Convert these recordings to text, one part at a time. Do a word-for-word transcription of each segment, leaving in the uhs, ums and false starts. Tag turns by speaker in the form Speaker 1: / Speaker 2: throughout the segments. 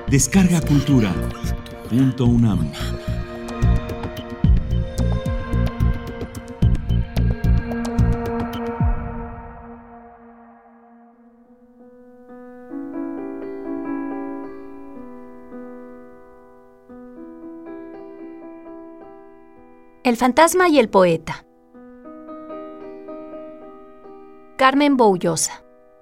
Speaker 1: Descarga Cultura. Punto UNAM.
Speaker 2: El fantasma y el poeta. Carmen Boullosa.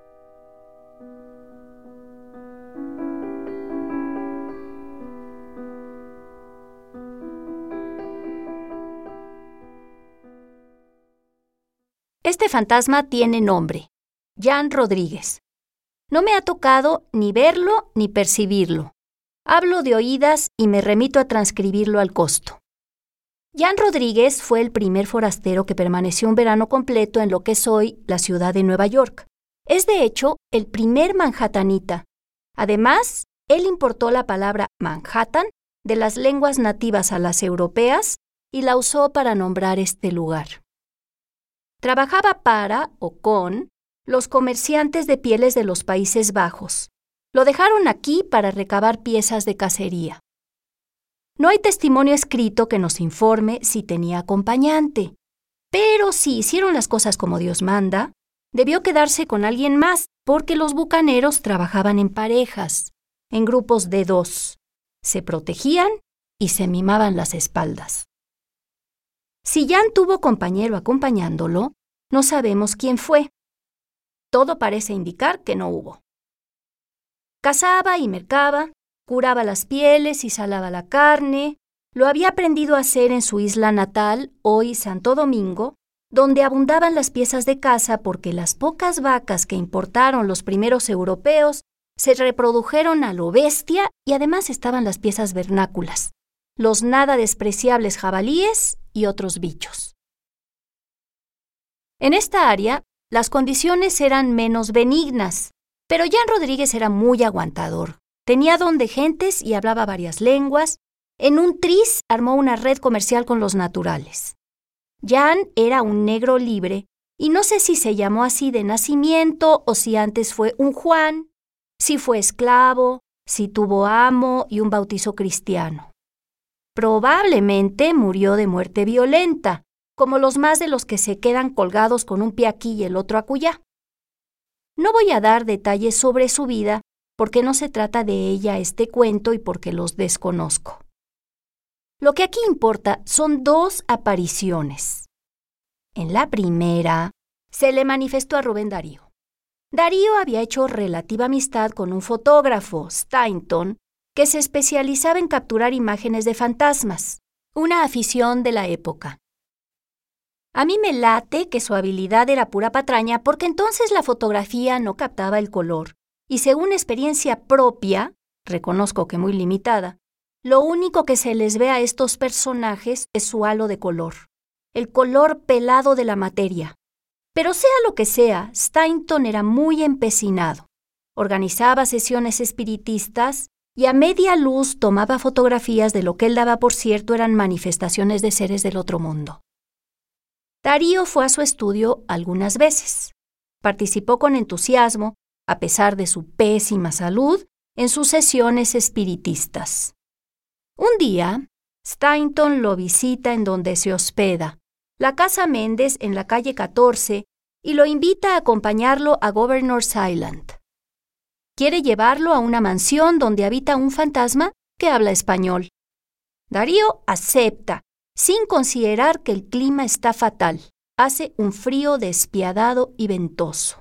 Speaker 2: Este fantasma tiene nombre, Jan Rodríguez. No me ha tocado ni verlo ni percibirlo. Hablo de oídas y me remito a transcribirlo al costo. Jan Rodríguez fue el primer forastero que permaneció un verano completo en lo que es hoy la ciudad de Nueva York. Es de hecho el primer manhattanita. Además, él importó la palabra Manhattan de las lenguas nativas a las europeas y la usó para nombrar este lugar. Trabajaba para o con los comerciantes de pieles de los Países Bajos. Lo dejaron aquí para recabar piezas de cacería. No hay testimonio escrito que nos informe si tenía acompañante, pero si hicieron las cosas como Dios manda, debió quedarse con alguien más, porque los bucaneros trabajaban en parejas, en grupos de dos. Se protegían y se mimaban las espaldas. Si Jan tuvo compañero acompañándolo, no sabemos quién fue. Todo parece indicar que no hubo. Cazaba y mercaba, curaba las pieles y salaba la carne. Lo había aprendido a hacer en su isla natal, hoy Santo Domingo, donde abundaban las piezas de caza porque las pocas vacas que importaron los primeros europeos se reprodujeron a lo bestia y además estaban las piezas vernáculas, los nada despreciables jabalíes y otros bichos. En esta área, las condiciones eran menos benignas, pero Jan Rodríguez era muy aguantador. Tenía don de gentes y hablaba varias lenguas. En un tris armó una red comercial con los naturales. Jan era un negro libre y no sé si se llamó así de nacimiento o si antes fue un Juan, si fue esclavo, si tuvo amo y un bautizo cristiano. Probablemente murió de muerte violenta, como los más de los que se quedan colgados con un pie aquí y el otro acullá. No voy a dar detalles sobre su vida porque no se trata de ella este cuento y porque los desconozco. Lo que aquí importa son dos apariciones. En la primera, se le manifestó a Rubén Darío. Darío había hecho relativa amistad con un fotógrafo, Stainton, que se especializaba en capturar imágenes de fantasmas, una afición de la época. A mí me late que su habilidad era pura patraña porque entonces la fotografía no captaba el color. Y según experiencia propia, reconozco que muy limitada, lo único que se les ve a estos personajes es su halo de color, el color pelado de la materia. Pero sea lo que sea, Stainton era muy empecinado. Organizaba sesiones espiritistas y a media luz tomaba fotografías de lo que él daba por cierto eran manifestaciones de seres del otro mundo. Darío fue a su estudio algunas veces. Participó con entusiasmo, a pesar de su pésima salud, en sus sesiones espiritistas. Un día, Stainton lo visita en donde se hospeda, la Casa Méndez en la calle catorce, y lo invita a acompañarlo a Governor's Island. Quiere llevarlo a una mansión donde habita un fantasma que habla español. Darío acepta, sin considerar que el clima está fatal. Hace un frío despiadado y ventoso.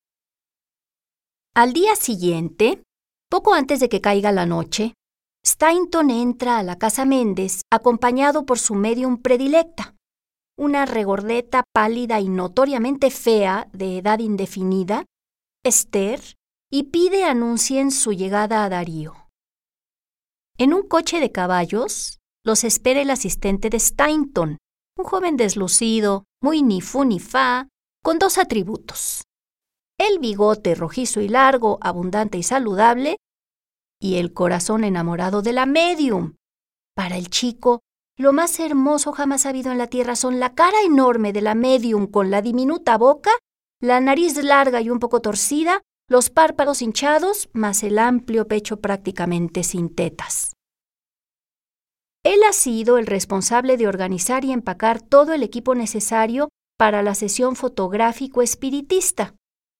Speaker 2: Al día siguiente, poco antes de que caiga la noche, Stainton entra a la Casa Méndez acompañado por su médium predilecta, una regordeta pálida y notoriamente fea de edad indefinida, Esther, y pide anuncien su llegada a Darío. En un coche de caballos los espera el asistente de Stainton, un joven deslucido, muy ni fu ni fa, con dos atributos: el bigote rojizo y largo, abundante y saludable, y el corazón enamorado de la médium. Para el chico, lo más hermoso jamás habido en la tierra son la cara enorme de la médium con la diminuta boca, la nariz larga y un poco torcida, los párpados hinchados más el amplio pecho prácticamente sin tetas. Él ha sido el responsable de organizar y empacar todo el equipo necesario para la sesión fotográfico-espiritista.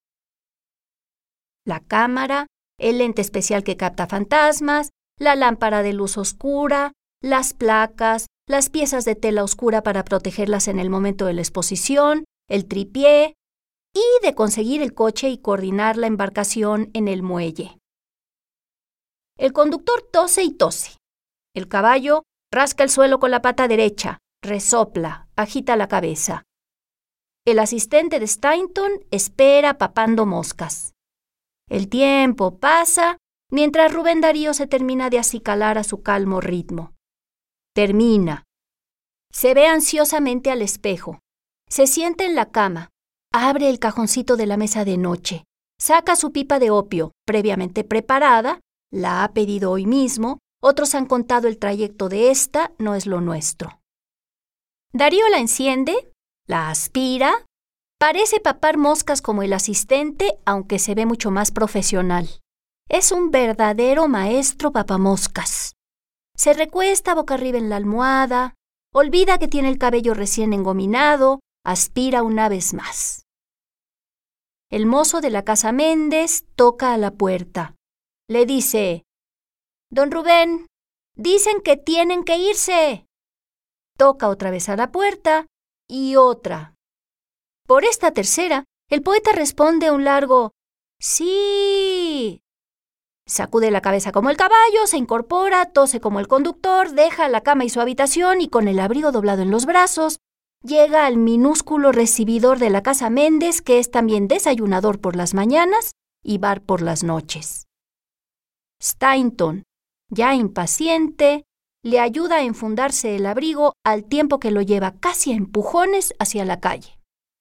Speaker 2: La cámara, el lente especial que capta fantasmas, la lámpara de luz oscura, las placas, las piezas de tela oscura para protegerlas en el momento de la exposición, el tripié, y de conseguir el coche y coordinar la embarcación en el muelle. El conductor tose y tose. El caballo rasca el suelo con la pata derecha, resopla, agita la cabeza. El asistente de Stainton espera papando moscas. El tiempo pasa mientras Rubén Darío se termina de acicalar a su calmo ritmo. Termina. Se ve ansiosamente al espejo. Se sienta en la cama. Abre el cajoncito de la mesa de noche. Saca su pipa de opio, previamente preparada. La ha pedido hoy mismo. Otros han contado el trayecto de esta, no es lo nuestro. Darío la enciende, la aspira. Parece papar moscas como el asistente, aunque se ve mucho más profesional. Es un verdadero maestro papamoscas. Se recuesta boca arriba en la almohada, olvida que tiene el cabello recién engominado, aspira una vez más. El mozo de la casa Méndez toca a la puerta. Le dice: «Don Rubén, dicen que tienen que irse». Toca otra vez a la puerta y otra. Por esta tercera, el poeta responde un largo «Sí». Sacude la cabeza como el caballo, se incorpora, tose como el conductor, deja la cama y su habitación y con el abrigo doblado en los brazos, llega al minúsculo recibidor de la casa Méndez, que es también desayunador por las mañanas y bar por las noches. Stainton, ya impaciente, le ayuda a enfundarse el abrigo al tiempo que lo lleva casi a empujones hacia la calle.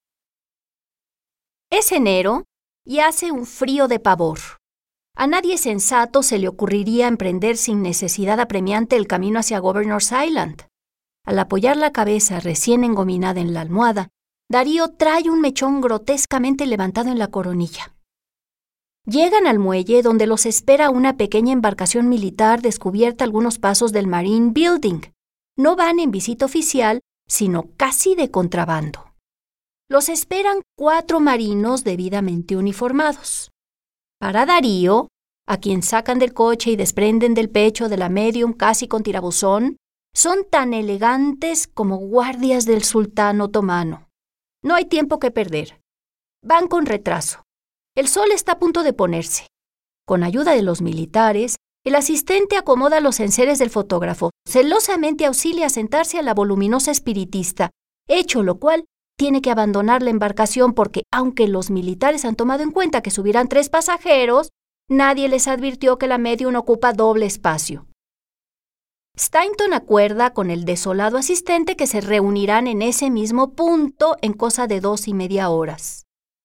Speaker 2: Es enero y hace un frío de pavor. A nadie sensato se le ocurriría emprender sin necesidad apremiante el camino hacia Governor's Island. Al apoyar la cabeza recién engominada en la almohada, Darío trae un mechón grotescamente levantado en la coronilla. Llegan al muelle donde los espera una pequeña embarcación militar descubierta a algunos pasos del Marine Building. No van en visita oficial, sino casi de contrabando. Los esperan cuatro marinos debidamente uniformados. Para Darío, a quien sacan del coche y desprenden del pecho de la medium casi con tirabuzón, son tan elegantes como guardias del sultán otomano. No hay tiempo que perder. Van con retraso. El sol está a punto de ponerse. Con ayuda de los militares, el asistente acomoda los enseres del fotógrafo. Celosamente auxilia a sentarse a la voluminosa espiritista, hecho lo cual tiene que abandonar la embarcación porque, aunque los militares han tomado en cuenta que subirán tres pasajeros, nadie les advirtió que la medium ocupa doble espacio. Stainton acuerda con el desolado asistente que se reunirán en ese mismo punto en cosa de dos y media horas.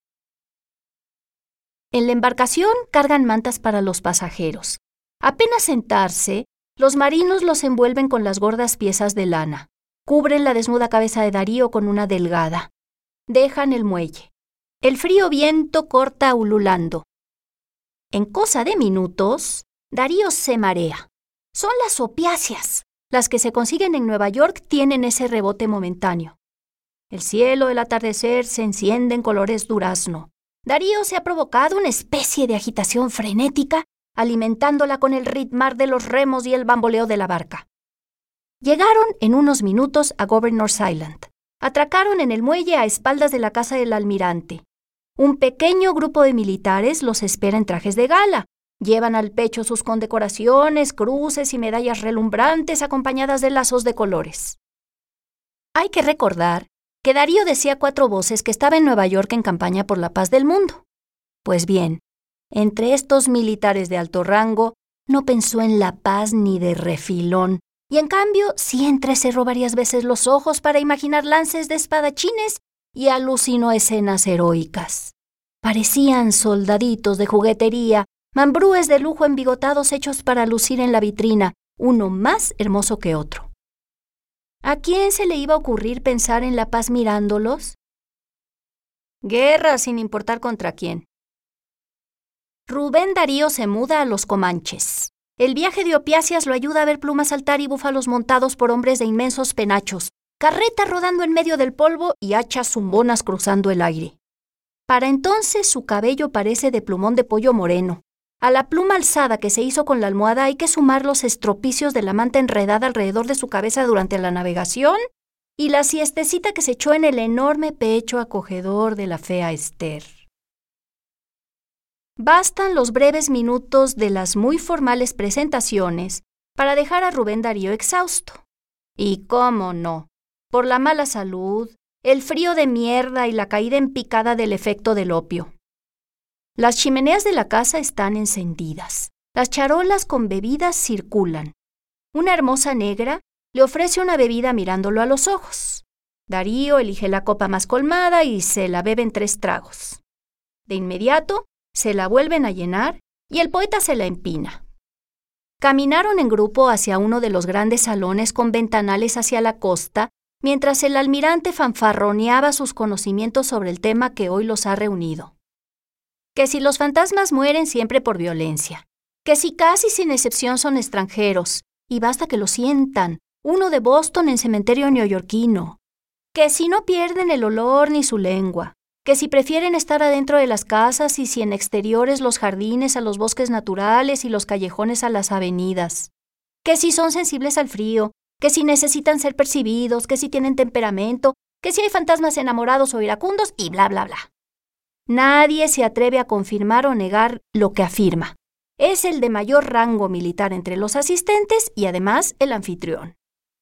Speaker 2: En la embarcación cargan mantas para los pasajeros. Apenas sentarse, los marinos los envuelven con las gordas piezas de lana. Cubren la desnuda cabeza de Darío con una delgada. Dejan el muelle. El frío viento corta ululando. En cosa de minutos, Darío se marea. Son las opiáceas. Las que se consiguen en Nueva York tienen ese rebote momentáneo. El cielo del atardecer se enciende en colores durazno. Darío se ha provocado una especie de agitación frenética, alimentándola con el ritmar de los remos y el bamboleo de la barca. Llegaron en unos minutos a Governor's Island. Atracaron en el muelle a espaldas de la casa del almirante. Un pequeño grupo de militares los espera en trajes de gala. Llevan al pecho sus condecoraciones, cruces y medallas relumbrantes acompañadas de lazos de colores. Hay que recordar que Darío decía a cuatro voces que estaba en Nueva York en campaña por la paz del mundo. Pues bien, entre estos militares de alto rango no pensó en la paz ni de refilón, y en cambio sí entrecerró varias veces los ojos para imaginar lances de espadachines y alucinó escenas heroicas. Parecían soldaditos de juguetería, mambrúes de lujo embigotados hechos para lucir en la vitrina, uno más hermoso que otro. ¿A quién se le iba a ocurrir pensar en la paz mirándolos? Guerra sin importar contra quién. Rubén Darío se muda a los Comanches. El viaje de Opiáceas lo ayuda a ver plumas saltar y búfalos montados por hombres de inmensos penachos, carretas rodando en medio del polvo y hachas zumbonas cruzando el aire. Para entonces su cabello parece de plumón de pollo moreno. A la pluma alzada que se hizo con la almohada hay que sumar los estropicios de la manta enredada alrededor de su cabeza durante la navegación y la siestecita que se echó en el enorme pecho acogedor de la fea Esther. Bastan los breves minutos de las muy formales presentaciones para dejar a Rubén Darío exhausto. Y cómo no, por la mala salud, el frío de mierda y la caída en picada del efecto del opio. Las chimeneas de la casa están encendidas. Las charolas con bebidas circulan. Una hermosa negra le ofrece una bebida mirándolo a los ojos. Darío elige la copa más colmada y se la bebe en tres tragos. De inmediato, se la vuelven a llenar y el poeta se la empina. Caminaron en grupo hacia uno de los grandes salones con ventanales hacia la costa, mientras el almirante fanfarroneaba sus conocimientos sobre el tema que hoy los ha reunido. Que si los fantasmas mueren siempre por violencia, que si casi sin excepción son extranjeros, y basta que lo sientan, uno de Boston en cementerio neoyorquino, que si no pierden el olor ni su lengua, que si prefieren estar adentro de las casas y si en exteriores los jardines a los bosques naturales y los callejones a las avenidas, que si son sensibles al frío, que si necesitan ser percibidos, que si tienen temperamento, que si hay fantasmas enamorados o iracundos y bla, bla, bla. Nadie se atreve a confirmar o negar lo que afirma. Es el de mayor rango militar entre los asistentes y además el anfitrión.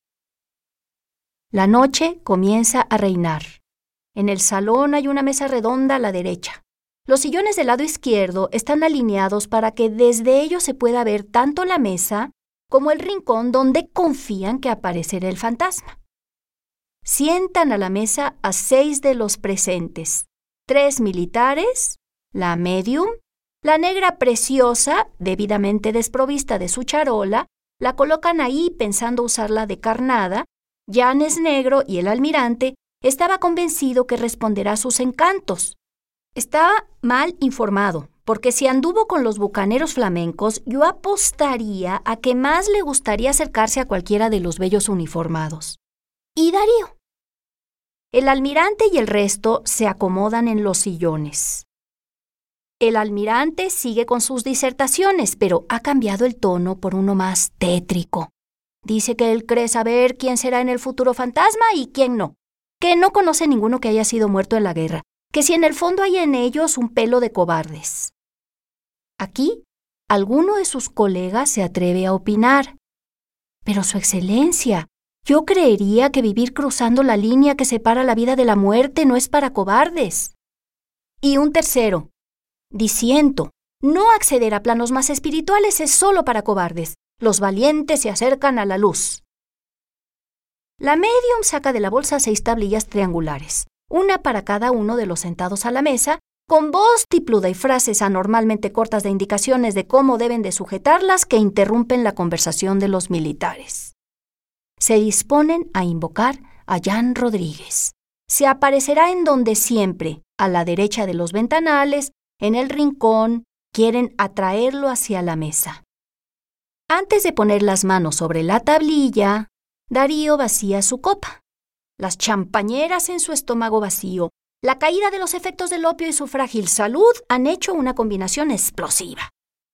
Speaker 2: La noche comienza a reinar. En el salón hay una mesa redonda a la derecha. Los sillones del lado izquierdo están alineados para que desde ellos se pueda ver tanto la mesa como el rincón donde confían que aparecerá el fantasma. Sientan a la mesa a seis de los presentes, tres militares, la medium, la negra preciosa, debidamente desprovista de su charola, la colocan ahí pensando usarla de carnada, Llanes Negro y el almirante. Estaba convencido que responderá a sus encantos. Estaba mal informado, porque si anduvo con los bucaneros flamencos, yo apostaría a que más le gustaría acercarse a cualquiera de los bellos uniformados. Y Darío. El almirante y el resto se acomodan en los sillones. El almirante sigue con sus disertaciones, pero ha cambiado el tono por uno más tétrico. Dice que él cree saber quién será en el futuro fantasma y quién no. Que no conoce ninguno que haya sido muerto en la guerra, que si en el fondo hay en ellos un pelo de cobardes. Aquí, alguno de sus colegas se atreve a opinar. Pero Su Excelencia, yo creería que vivir cruzando la línea que separa la vida de la muerte no es para cobardes. Y un tercero, disiento, no acceder a planos más espirituales es solo para cobardes. Los valientes se acercan a la luz. La medium saca de la bolsa seis tablillas triangulares, una para cada uno de los sentados a la mesa, con voz tipluda y frases anormalmente cortas de indicaciones de cómo deben de sujetarlas que interrumpen la conversación de los militares. Se disponen a invocar a Jan Rodríguez. Se aparecerá en donde siempre, a la derecha de los ventanales, en el rincón, quieren atraerlo hacia la mesa. Antes de poner las manos sobre la tablilla, Darío vacía su copa. Las champañeras en su estómago vacío, la caída de los efectos del opio y su frágil salud han hecho una combinación explosiva.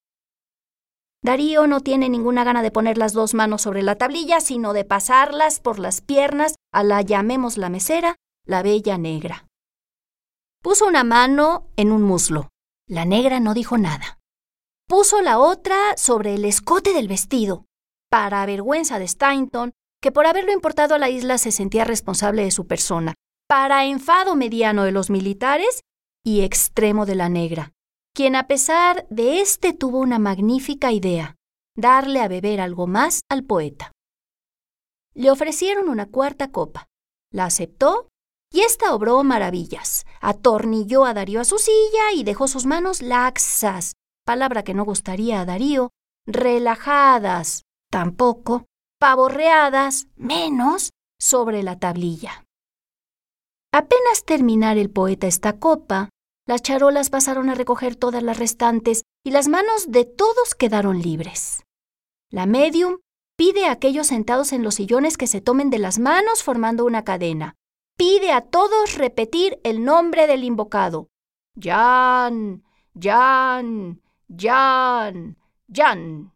Speaker 2: Darío no tiene ninguna gana de poner las dos manos sobre la tablilla, sino de pasarlas por las piernas a la, llamémosla mesera, la bella negra. Puso una mano en un muslo. La negra no dijo nada. Puso la otra sobre el escote del vestido. Para vergüenza de Stainton, que por haberlo importado a la isla se sentía responsable de su persona, para enfado mediano de los militares y extremo de la negra, quien a pesar de este tuvo una magnífica idea, darle a beber algo más al poeta. Le ofrecieron una cuarta copa, la aceptó y ésta obró maravillas, atornilló a Darío a su silla y dejó sus manos laxas, palabra que no gustaría a Darío, relajadas, tampoco, pavorreadas, menos, sobre la tablilla. Apenas terminar el poeta esta copa, Las charolas pasaron a recoger todas las restantes y las manos de todos quedaron libres. La médium pide a aquellos sentados en los sillones que se tomen de las manos formando una cadena. Pide a todos repetir el nombre del invocado. Jan, Jan, Jan, Jan.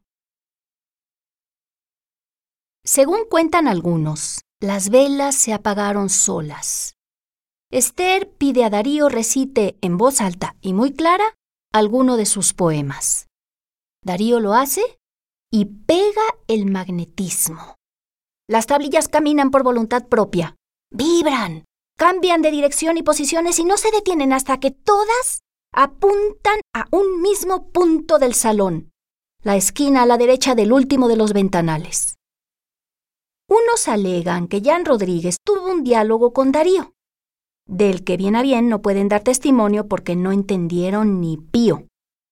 Speaker 2: Según cuentan algunos, las velas se apagaron solas. Esther pide a Darío recite en voz alta y muy clara alguno de sus poemas. Darío lo hace y pega el magnetismo. Las tablillas caminan por voluntad propia, vibran, cambian de dirección y posiciones y no se detienen hasta que todas apuntan a un mismo punto del salón, la esquina a la derecha del último de los ventanales. Unos alegan que Jan Rodríguez tuvo un diálogo con Darío, del que bien a bien no pueden dar testimonio porque no entendieron ni pío.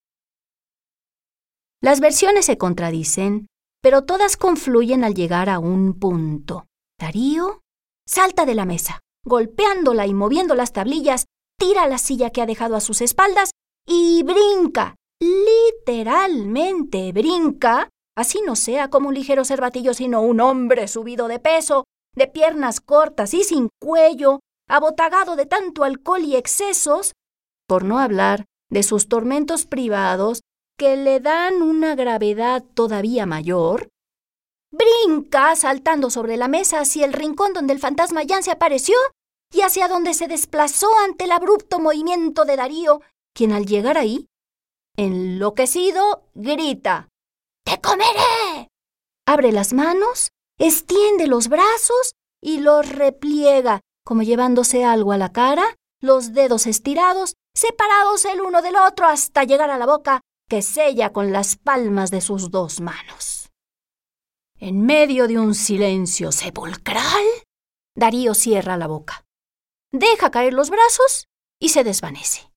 Speaker 2: Las versiones se contradicen, pero todas confluyen al llegar a un punto. Darío salta de la mesa, golpeándola y moviendo las tablillas, tira la silla que ha dejado a sus espaldas y brinca, literalmente brinca, así no sea como un ligero cervatillo, sino un hombre subido de peso, de piernas cortas y sin cuello, abotagado de tanto alcohol y excesos, por no hablar de sus tormentos privados que le dan una gravedad todavía mayor, brinca saltando sobre la mesa hacia el rincón donde el fantasma Jan se apareció y hacia donde se desplazó ante el abrupto movimiento de Darío, quien al llegar ahí, enloquecido, grita: ¡Te comeré! Abre las manos, extiende los brazos y los repliega, como llevándose algo a la cara, los dedos estirados, separados el uno del otro hasta llegar a la boca, que sella con las palmas de sus dos manos. En medio de un silencio sepulcral, Darío cierra la boca, deja caer los brazos y se desvanece.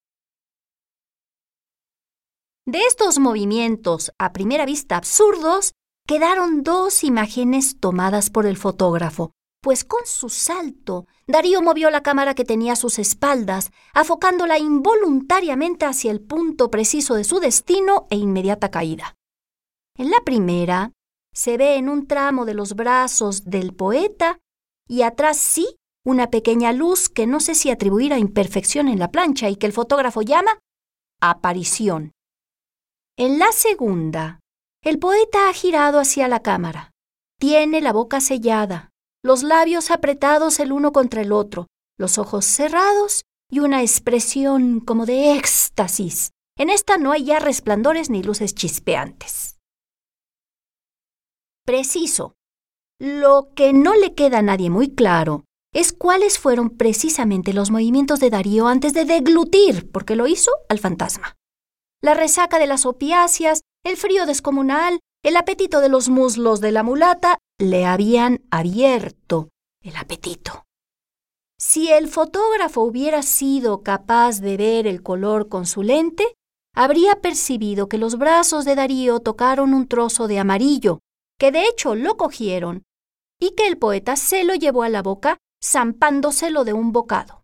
Speaker 2: De estos movimientos, a primera vista absurdos, quedaron dos imágenes tomadas por el fotógrafo, pues con su salto, Darío movió la cámara que tenía a sus espaldas, afocándola involuntariamente hacia el punto preciso de su destino e inmediata caída. En la primera, se ve en un tramo de los brazos del poeta y atrás sí una pequeña luz que no sé si atribuir a imperfección en la plancha y que el fotógrafo llama aparición. En la segunda, el poeta ha girado hacia la cámara. Tiene la boca sellada, los labios apretados el uno contra el otro, los ojos cerrados y una expresión como de éxtasis. En esta no hay ya resplandores ni luces chispeantes. Preciso. Lo que no le queda a nadie muy claro es cuáles fueron precisamente los movimientos de Darío antes de deglutir, porque lo hizo, al fantasma. La resaca de las opiáceas, el frío descomunal, el apetito de los muslos de la mulata le habían abierto el apetito. Si el fotógrafo hubiera sido capaz de ver el color con su lente, habría percibido que los brazos de Darío tocaron un trozo de amarillo, que de hecho lo cogieron, y que el poeta se lo llevó a la boca zampándoselo de un bocado.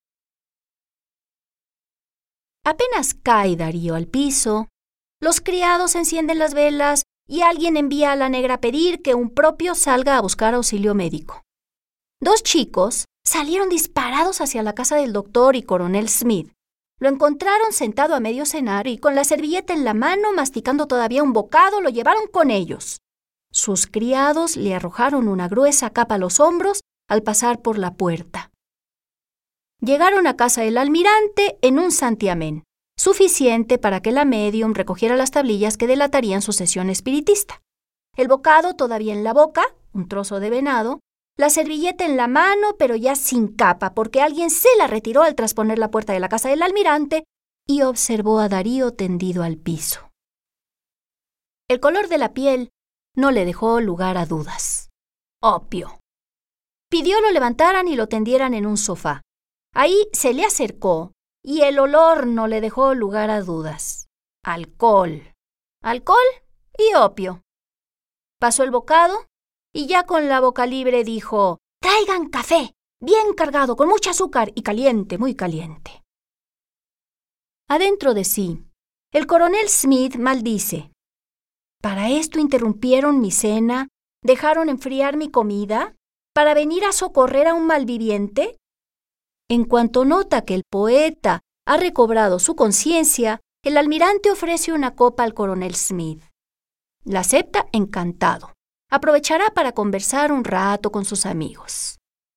Speaker 2: Apenas cae Darío al piso, los criados encienden las velas y alguien envía a la negra a pedir que un propio salga a buscar auxilio médico. Dos chicos salieron disparados hacia la casa del doctor y coronel Smith. Lo encontraron sentado a medio cenar y con la servilleta en la mano, masticando todavía un bocado, lo llevaron con ellos. Sus criados le arrojaron una gruesa capa a los hombros al pasar por la puerta. Llegaron a casa del almirante en un santiamén, suficiente para que la médium recogiera las tablillas que delatarían su sesión espiritista. El bocado todavía en la boca, un trozo de venado, la servilleta en la mano, pero ya sin capa, porque alguien se la retiró al trasponer la puerta de la casa del almirante y observó a Darío tendido al piso. El color de la piel no le dejó lugar a dudas. Opio. Pidió lo levantaran y lo tendieran en un sofá. Ahí se le acercó y el olor no le dejó lugar a dudas. Alcohol. Alcohol y opio. Pasó el bocado y ya con la boca libre dijo: «Traigan café, bien cargado, con mucho azúcar y caliente, muy caliente». Adentro de sí, el coronel Smith maldice. ¿Para esto interrumpieron mi cena? ¿Dejaron enfriar mi comida? ¿Para venir a socorrer a un malviviente? En cuanto nota que el poeta ha recobrado su conciencia, el almirante ofrece una copa al coronel Smith. La acepta encantado. Aprovechará para conversar un rato con sus amigos.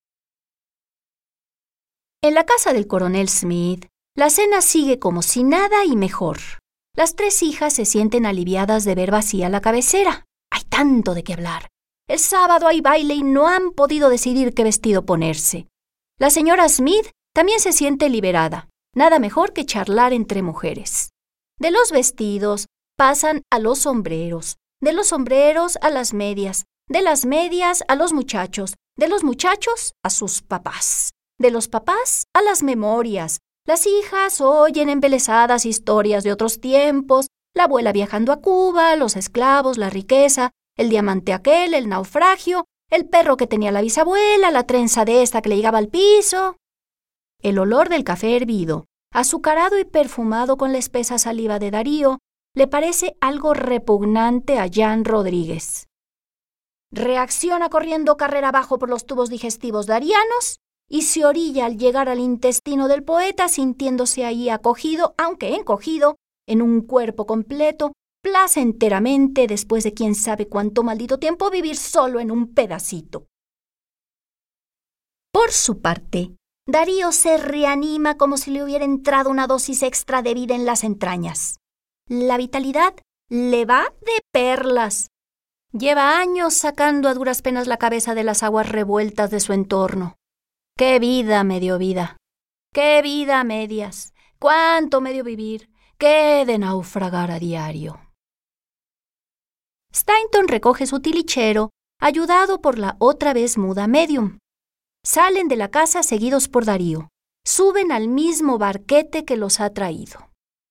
Speaker 2: En la casa del coronel Smith, la cena sigue como si nada y mejor. Las tres hijas se sienten aliviadas de ver vacía la cabecera. Hay tanto de qué hablar. El sábado hay baile y no han podido decidir qué vestido ponerse. La señora Smith también se siente liberada. Nada mejor que charlar entre mujeres. De los vestidos pasan a los sombreros, de los sombreros a las medias, de las medias a los muchachos, de los muchachos a sus papás, de los papás a las memorias. Las hijas oyen embelesadas historias de otros tiempos, la abuela viajando a Cuba, los esclavos, la riqueza, el diamante aquel, el naufragio, el perro que tenía la bisabuela, la trenza de esta que le llegaba al piso. El olor del café hervido, azucarado y perfumado con la espesa saliva de Darío, le parece algo repugnante a Jan Rodríguez. Reacciona corriendo carrera abajo por los tubos digestivos darianos y se orilla al llegar al intestino del poeta sintiéndose ahí acogido, aunque encogido, en un cuerpo completo, placenteramente después de quién sabe cuánto maldito tiempo vivir solo en un pedacito. Por su parte, Darío se reanima como si le hubiera entrado una dosis extra de vida en las entrañas. La vitalidad le va de perlas. Lleva años sacando a duras penas la cabeza de las aguas revueltas de su entorno. ¡Qué vida me dio vida! ¡Qué vida a medias! ¡Cuánto medio vivir! ¡Qué de naufragar a diario! Stainton recoge su tilichero, ayudado por la otra vez muda medium. Salen de la casa seguidos por Darío. Suben al mismo barquete que los ha traído.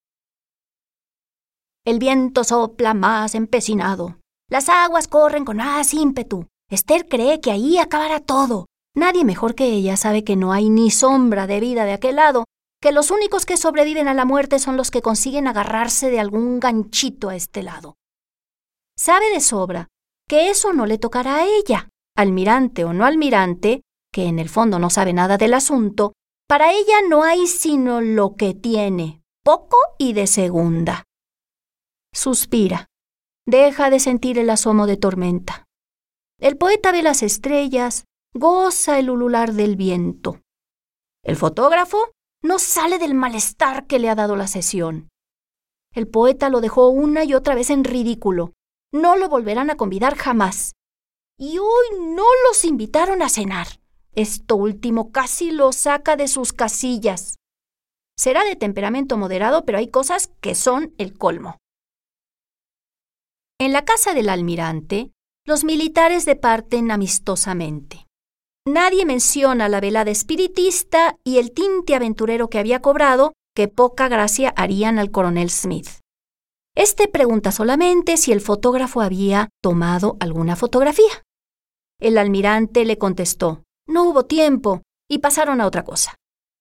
Speaker 2: El viento sopla más empecinado. Las aguas corren con más ímpetu. Esther cree que ahí acabará todo. Nadie mejor que ella sabe que no hay ni sombra de vida de aquel lado, que los únicos que sobreviven a la muerte son los que consiguen agarrarse de algún ganchito a este lado. Sabe de sobra que eso no le tocará a ella, almirante o no almirante, que en el fondo no sabe nada del asunto. Para ella no hay sino lo que tiene, poco y de segunda. Suspira. Deja de sentir el asomo de tormenta. El poeta ve las estrellas, goza el ulular del viento. El fotógrafo no sale del malestar que le ha dado la sesión. El poeta lo dejó una y otra vez en ridículo. No lo volverán a convidar jamás. Y hoy no los invitaron a cenar. Esto último casi lo saca de sus casillas. Será de temperamento moderado, pero hay cosas que son el colmo. En la casa del almirante, los militares departen amistosamente. Nadie menciona la velada espiritista y el tinte aventurero que había cobrado, que poca gracia harían al coronel Smith. Este pregunta solamente si el fotógrafo había tomado alguna fotografía. El almirante le contestó, no hubo tiempo, y pasaron a otra cosa.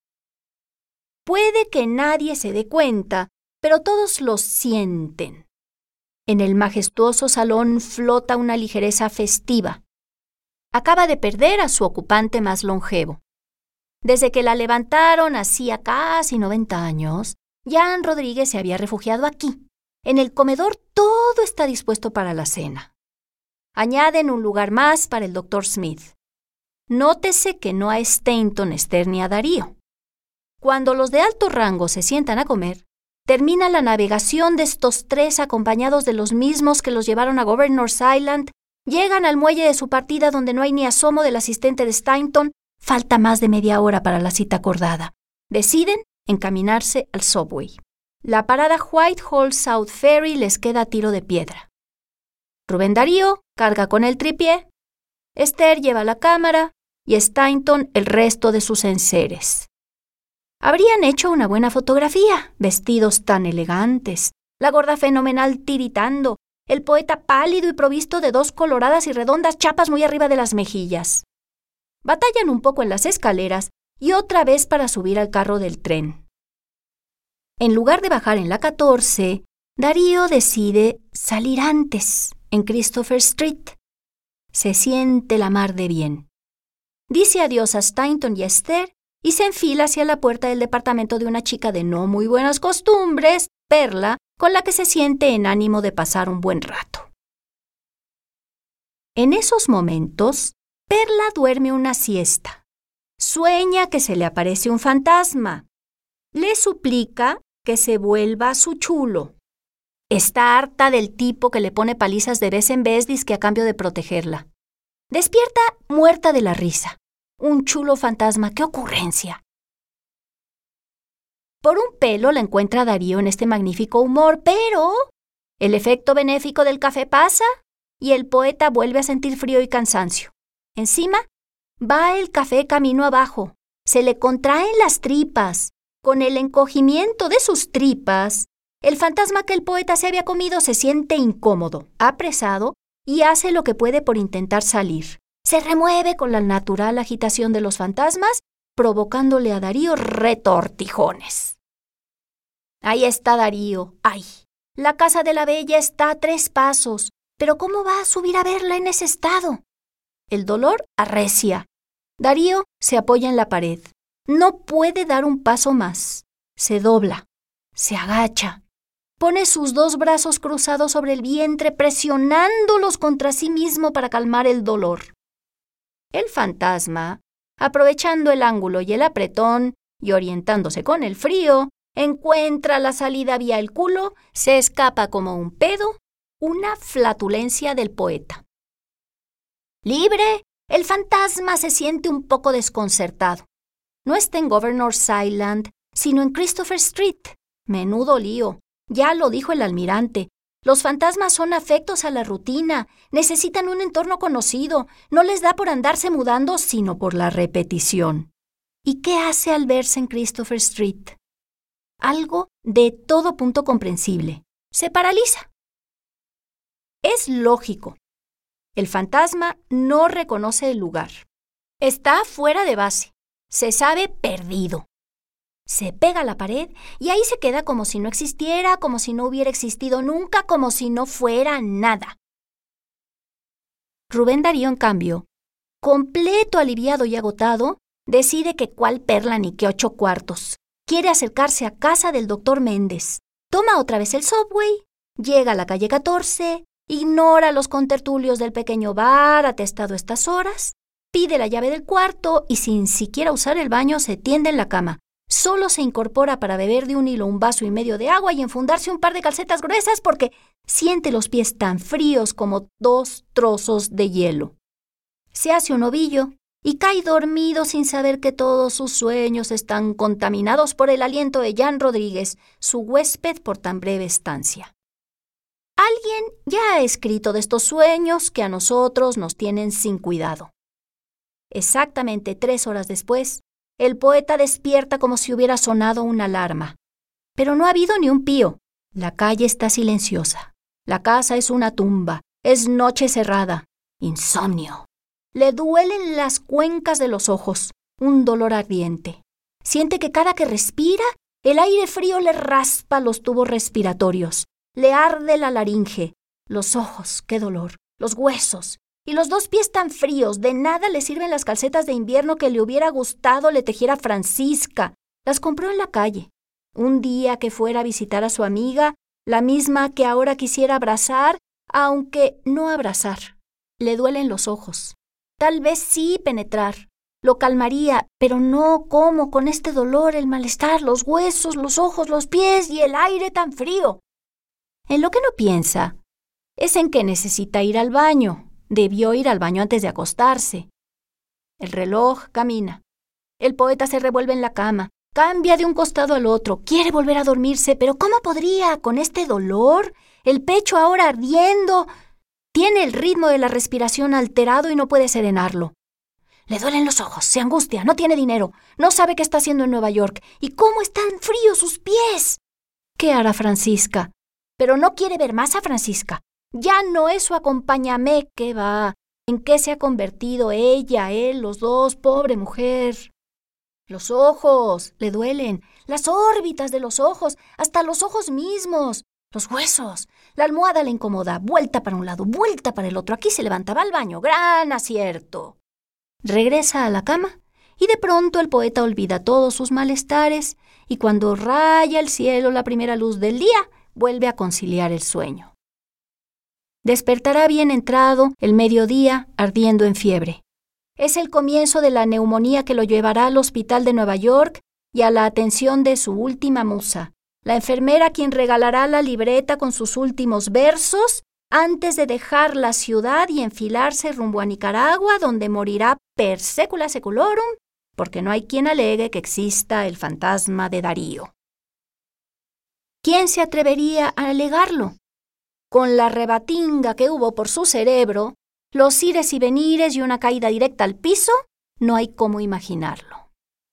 Speaker 2: Puede que nadie se dé cuenta, pero todos lo sienten. En el majestuoso salón flota una ligereza festiva. Acaba de perder a su ocupante más longevo. Desde que la levantaron hacía casi noventa años, Jan Rodríguez se había refugiado aquí. En el comedor todo está dispuesto para la cena. Añaden un lugar más para el doctor Smith. Nótese que no a Stainton, Esther ni a Darío. Cuando los de alto rango se sientan a comer, termina la navegación de estos tres acompañados de los mismos que los llevaron a Governor's Island, llegan al muelle de su partida donde no hay ni asomo del asistente de Stainton, falta más de media hora para la cita acordada. Deciden encaminarse al subway. La parada Whitehall South Ferry les queda a tiro de piedra. Rubén Darío carga con el tripié, Esther lleva la cámara y Stainton el resto de sus enseres. Habrían hecho una buena fotografía, vestidos tan elegantes, la gorda fenomenal tiritando, el poeta pálido y provisto de dos coloradas y redondas chapas muy arriba de las mejillas. Batallan un poco en las escaleras y otra vez para subir al carro del tren. En lugar de bajar en la catorce, Darío decide salir antes, en Christopher Street. Se siente la mar de bien. Dice adiós a Stainton y a Esther y se enfila hacia la puerta del departamento de una chica de no muy buenas costumbres, Perla, con la que se siente en ánimo de pasar un buen rato. En esos momentos, Perla duerme una siesta. Sueña que se le aparece un fantasma. Le suplica que se vuelva su chulo. Está harta del tipo que le pone palizas de vez en vez dizque a cambio de protegerla. Despierta muerta de la risa. Un chulo fantasma, ¡qué ocurrencia! Por un pelo la encuentra Darío en este magnífico humor, pero el efecto benéfico del café pasa y el poeta vuelve a sentir frío y cansancio. Encima, va el café camino abajo. Se le contraen las tripas. Con el encogimiento de sus tripas, el fantasma que el poeta se había comido se siente incómodo, apresado y hace lo que puede por intentar salir. Se remueve con la natural agitación de los fantasmas, provocándole a Darío retortijones. Ahí está Darío. ¡Ay! La casa de la bella está a tres pasos. ¿Pero cómo va a subir a verla en ese estado? El dolor arrecia. Darío se apoya en la pared. No puede dar un paso más. Se dobla. Se agacha. Pone sus dos brazos cruzados sobre el vientre, presionándolos contra sí mismo para calmar el dolor. El fantasma, aprovechando el ángulo y el apretón y orientándose con el frío, encuentra la salida vía el culo, se escapa como un pedo, una flatulencia del poeta. Libre, el fantasma se siente un poco desconcertado. No está en Governor's Island, sino en Christopher Street. Menudo lío. Ya lo dijo el almirante. Los fantasmas son afectos a la rutina, necesitan un entorno conocido, no les da por andarse mudando, sino por la repetición. ¿Y qué hace al verse en Christopher Street? Algo de todo punto comprensible. Se paraliza. Es lógico. El fantasma no reconoce el lugar. Está fuera de base. Se sabe perdido. Se pega a la pared y ahí se queda como si no existiera, como si no hubiera existido nunca, como si no fuera nada. Rubén Darío, en cambio, completo aliviado y agotado, decide que cuál Perla ni qué ocho cuartos. Quiere acercarse a casa del doctor Méndez. Toma otra vez el subway, llega a la calle catorce, ignora los contertulios del pequeño bar atestado estas horas, pide la llave del cuarto y sin siquiera usar el baño se tiende en la cama. Solo se incorpora para beber de un hilo un vaso y medio de agua y enfundarse un par de calcetas gruesas porque siente los pies tan fríos como dos trozos de hielo. Se hace un ovillo y cae dormido sin saber que todos sus sueños están contaminados por el aliento de Jan Rodríguez, su huésped por tan breve estancia. Alguien ya ha escrito de estos sueños que a nosotros nos tienen sin cuidado. Exactamente tres horas después, el poeta despierta como si hubiera sonado una alarma. Pero no ha habido ni un pío. La calle está silenciosa. La casa es una tumba. Es noche cerrada. Insomnio. Le duelen las cuencas de los ojos. Un dolor ardiente. Siente que cada que respira, el aire frío le raspa los tubos respiratorios. Le arde la laringe. Los ojos, qué dolor. Los huesos. Y los dos pies tan fríos, de nada le sirven las calcetas de invierno que le hubiera gustado le tejiera Francisca. Las compró en la calle. Un día que fuera a visitar a su amiga, la misma que ahora quisiera abrazar, aunque no abrazar. Le duelen los ojos. Tal vez sí penetrar. Lo calmaría, pero no como con este dolor, el malestar, los huesos, los ojos, los pies y el aire tan frío. En lo que no piensa es en que necesita ir al baño. Debió ir al baño antes de acostarse. El reloj camina. El poeta se revuelve en la cama. Cambia de un costado al otro. Quiere volver a dormirse, pero ¿cómo podría con este dolor? El pecho ahora ardiendo. Tiene el ritmo de la respiración alterado y no puede serenarlo. Le duelen los ojos, se angustia, no tiene dinero, no sabe qué está haciendo en Nueva York. ¿Y cómo están fríos sus pies? ¿Qué hará Francisca? Pero no quiere ver más a Francisca. Ya no es su acompáñame, ¿qué va? ¿En qué se ha convertido ella, él, los dos, pobre mujer? Los ojos le duelen, las órbitas de los ojos, hasta los ojos mismos, los huesos. La almohada le incomoda, vuelta para un lado, vuelta para el otro. Aquí se levantaba al baño, gran acierto. Regresa a la cama y de pronto el poeta olvida todos sus malestares y cuando raya el cielo la primera luz del día, vuelve a conciliar el sueño. Despertará bien entrado el mediodía, ardiendo en fiebre. Es el comienzo de la neumonía que lo llevará al hospital de Nueva York y a la atención de su última musa, la enfermera quien regalará la libreta con sus últimos versos antes de dejar la ciudad y enfilarse rumbo a Nicaragua, donde morirá per secula seculorum, porque no hay quien alegue que exista el fantasma de Darío. ¿Quién se atrevería a alegarlo? Con la rebatinga que hubo por su cerebro, los ires y venires y una caída directa al piso, no hay cómo imaginarlo.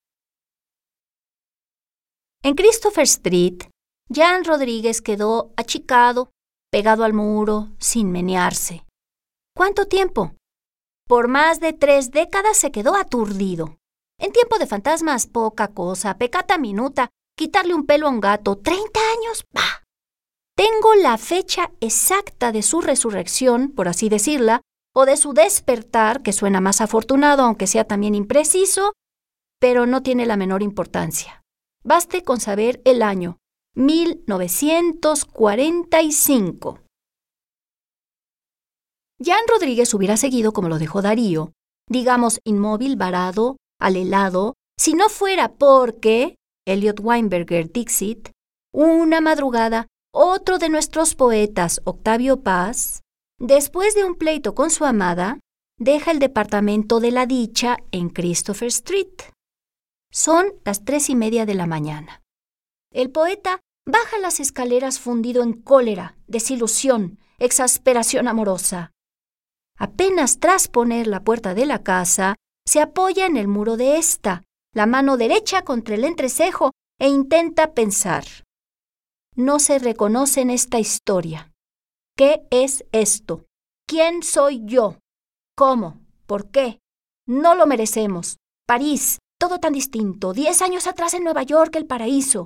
Speaker 2: En Christopher Street, Jan Rodríguez quedó achicado, pegado al muro, sin menearse. ¿Cuánto tiempo? Por más de tres décadas se quedó aturdido. En tiempo de fantasmas, poca cosa, pecata minuta, quitarle un pelo a un gato, treinta años, ¡bah! Tengo la fecha exacta de su resurrección, por así decirla, o de su despertar, que suena más afortunado, aunque sea también impreciso, pero no tiene la menor importancia. Baste con saber el año, mil novecientos cuarenta y cinco. Jan Rodríguez hubiera seguido como lo dejó Darío, digamos inmóvil, varado, al helado, si no fuera porque, Elliot Weinberger Dixit, una madrugada, otro de nuestros poetas, Octavio Paz, después de un pleito con su amada, deja el departamento de la dicha en Christopher Street. Son las tres y media de la mañana. El poeta baja las escaleras fundido en cólera, desilusión, exasperación amorosa. Apenas tras poner la puerta de la casa, se apoya en el muro de esta, la mano derecha contra el entrecejo, e intenta pensar. No se reconoce en esta historia. ¿Qué es esto? ¿Quién soy yo? ¿Cómo? ¿Por qué? No lo merecemos. París, todo tan distinto. Diez años atrás en Nueva York, el paraíso.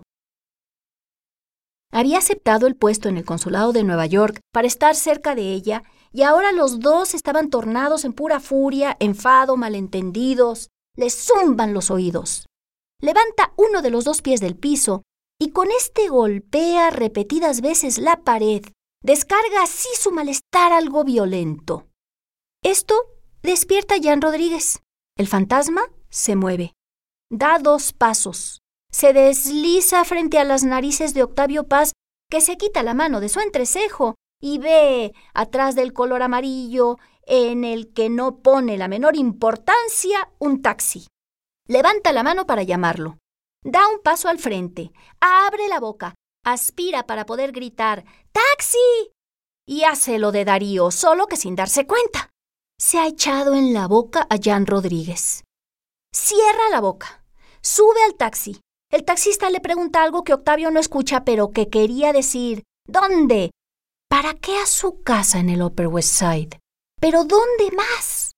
Speaker 2: Había aceptado el puesto en el consulado de Nueva York para estar cerca de ella, y ahora los dos estaban tornados en pura furia, enfado, malentendidos. Le zumban los oídos. Levanta uno de los dos pies del piso y con este golpea repetidas veces la pared. Descarga así su malestar algo violento. Esto despierta a Jan Rodríguez. El fantasma se mueve. Da dos pasos. Se desliza frente a las narices de Octavio Paz, que se quita la mano de su entrecejo y ve, atrás del color amarillo, en el que no pone la menor importancia, un taxi. Levanta la mano para llamarlo. Da un paso al frente. Abre la boca. Aspira para poder gritar ¡Taxi! Y hace lo de Darío, solo que sin darse cuenta. Se ha echado en la boca a Jan Rodríguez. Cierra la boca. Sube al taxi. El taxista le pregunta algo que Octavio no escucha, pero que quería decir. ¿Dónde? ¿Para qué a su casa en el Upper West Side? ¿Pero dónde más?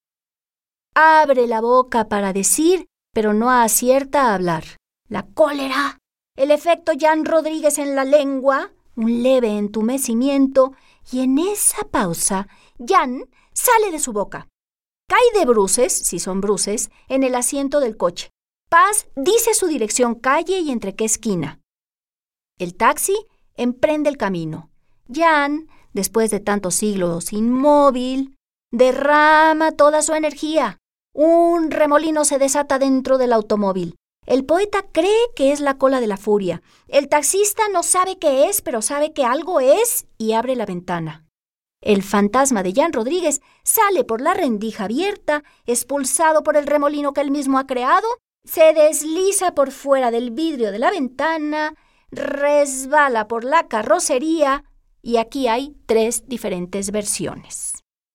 Speaker 2: Abre la boca para decir, pero no acierta a hablar. La cólera, el efecto Jan Rodríguez en la lengua, un leve entumecimiento, y en esa pausa, Jan sale de su boca. Cae de bruces, si son bruces, en el asiento del coche. Paz dice su dirección, calle y entre qué esquina. El taxi emprende el camino. Jan, después de tantos siglos inmóvil, derrama toda su energía. Un remolino se desata dentro del automóvil. El poeta cree que es la cola de la furia. El taxista no sabe qué es, pero sabe que algo es y abre la ventana. El fantasma de Jan Rodríguez sale por la rendija abierta, expulsado por el remolino que él mismo ha creado, se desliza por fuera del vidrio de la ventana, resbala por la carrocería y aquí hay tres diferentes versiones.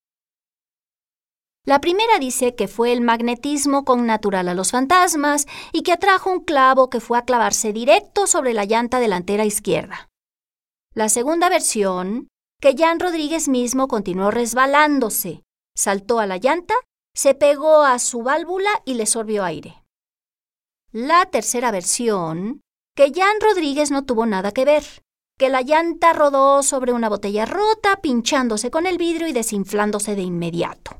Speaker 2: La primera dice que fue el magnetismo connatural a los fantasmas y que atrajo un clavo que fue a clavarse directo sobre la llanta delantera izquierda. La segunda versión, que Jan Rodríguez mismo continuó resbalándose, saltó a la llanta, se pegó a su válvula y le sorbió aire. La tercera versión, que Jan Rodríguez no tuvo nada que ver, que la llanta rodó sobre una botella rota, pinchándose con el vidrio y desinflándose de inmediato.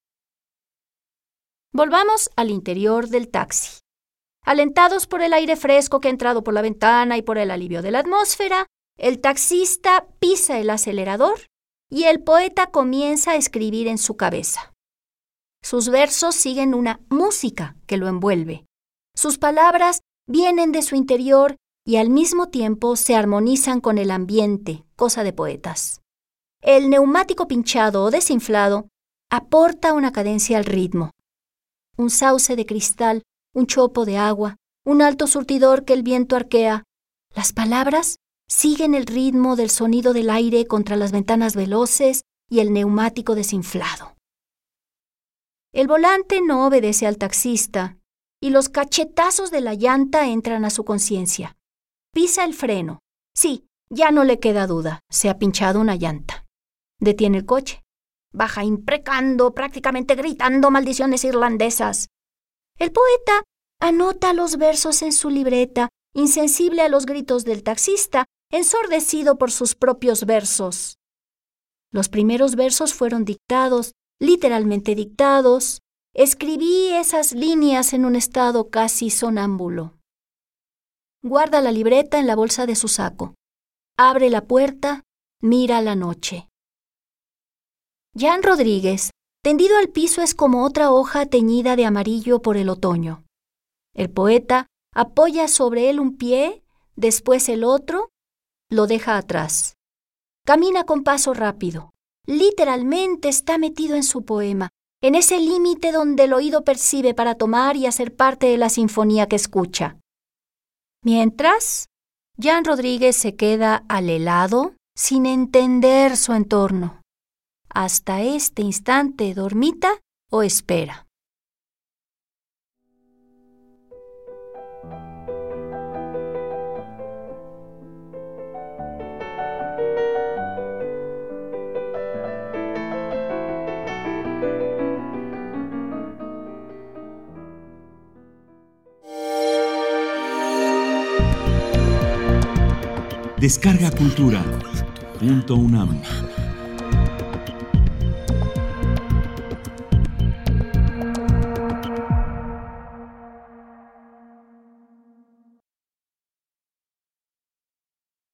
Speaker 2: Volvamos al interior del taxi. Alentados por el aire fresco que ha entrado por la ventana y por el alivio de la atmósfera, el taxista pisa el acelerador y el poeta comienza a escribir en su cabeza. Sus versos siguen una música que lo envuelve. Sus palabras vienen de su interior y al mismo tiempo se armonizan con el ambiente, cosa de poetas. El neumático pinchado o desinflado aporta una cadencia al ritmo. Un sauce de cristal, un chopo de agua, un alto surtidor que el viento arquea. Las palabras siguen el ritmo del sonido del aire contra las ventanas veloces y el neumático desinflado. El volante no obedece al taxista y los cachetazos de la llanta entran a su conciencia. Pisa el freno. Sí, ya no le queda duda, se ha pinchado una llanta. Detiene el coche. Baja imprecando, prácticamente gritando maldiciones irlandesas. El poeta anota los versos en su libreta, insensible a los gritos del taxista, ensordecido por sus propios versos. Los primeros versos fueron dictados, literalmente dictados. Escribí esas líneas en un estado casi sonámbulo. Guarda la libreta en la bolsa de su saco. Abre la puerta, mira la noche. Jan Rodríguez, tendido al piso, es como otra hoja teñida de amarillo por el otoño. El poeta apoya sobre él un pie, después el otro, lo deja atrás. Camina con paso rápido. Literalmente está metido en su poema, en ese límite donde el oído percibe para tomar y hacer parte de la sinfonía que escucha. Mientras, Jan Rodríguez se queda al helado sin entender su entorno. Hasta este instante dormita o espera.
Speaker 1: Descarga Cultura punto unam.